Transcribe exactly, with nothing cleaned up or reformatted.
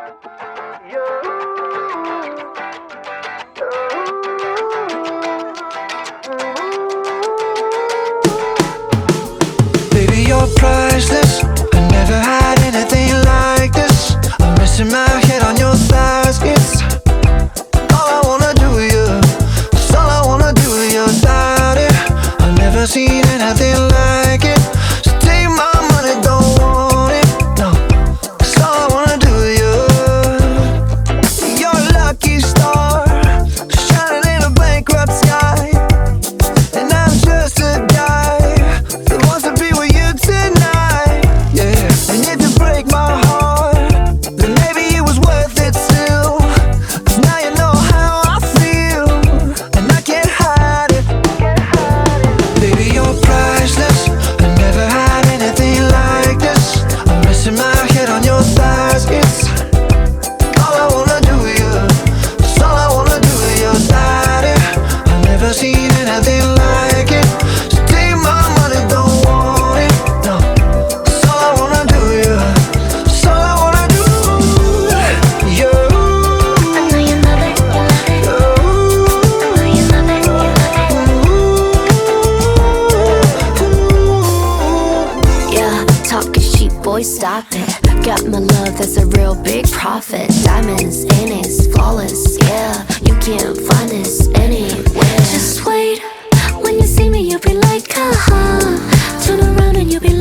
Baby, you're priceless. I never had anything like this. I'm resting my head on your thighs. It's all I wanna do with you. It's all I wanna do with your body. I've never seen anything like it. So take my money, don't want it. No, it's all I wanna do with you. You're a lucky star, shining in a bankrupt sky. And I'm just a guy that wants to be with you tonight. Yeah, and if you break my heart, then maybe it was worth it still. 'Cause now you know how I feel, and I can't hide it. Baby, you're priceless. I never had anything like this. I'm resting my head on your thighs. It's all I wanna do with you. It's all I wanna do with your body. I've never seen anything like it. So take my money, don't want it. No, it's all I wanna do with you. It's all I wanna do. You. I know you love it, you love it. I know you love it, you love it. Yeah, talking cheap, boy, stop it. Got my love, that's a real big profit. Diamonds in it, flawless, yeah. You can't find this anywhere. Just wait, when you see me, you'll be like, uh-huh. Turn around and you'll be